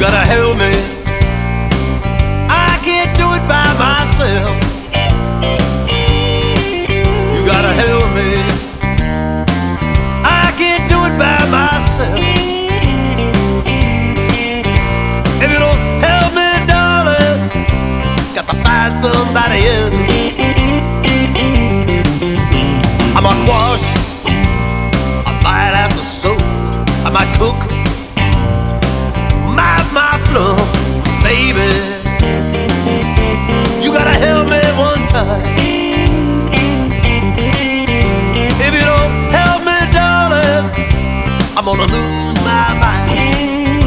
gotta help me. I can't do it by myself. You gotta help me. I can't do it by myself. If you don't help me, darling, got to find somebody else. I might wash, I might have to sew, I might cook, my floor, baby. You gotta help me one time. If you don't help me, darling, I'm gonna lose my mind.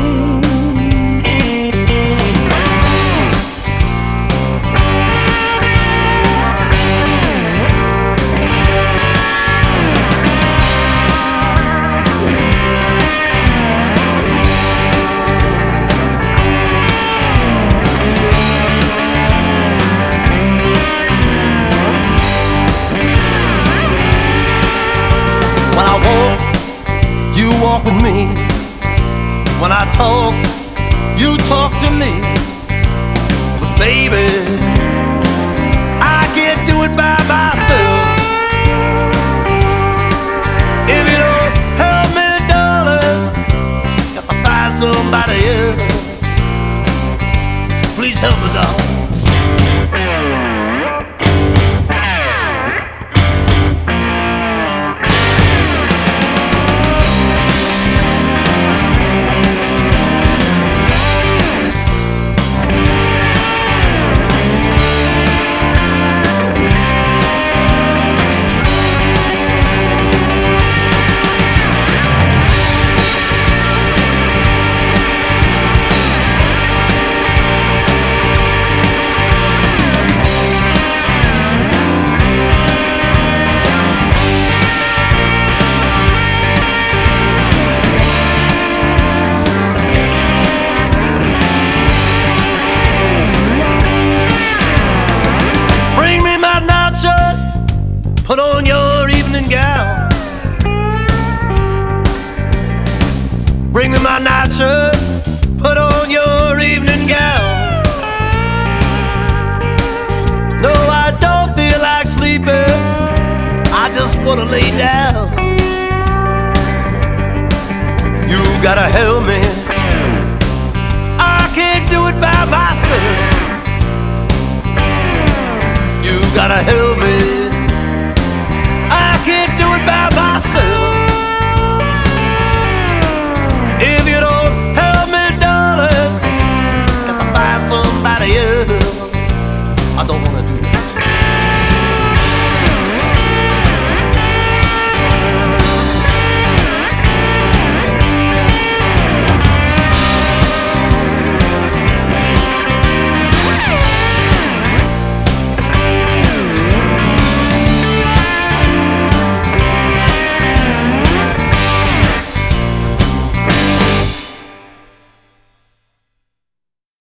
When I walk, you walk with me. When I talk, you talk to me. But baby, I can't do it by myself. If you don't help me, darling, got to find somebody else. Please help me, darling. Put on your evening gown. Bring me my night shirt. Put on your evening gown. No, I don't feel like sleeping. I just wanna lay down. You gotta help me. I can't do it by myself. You gotta help me.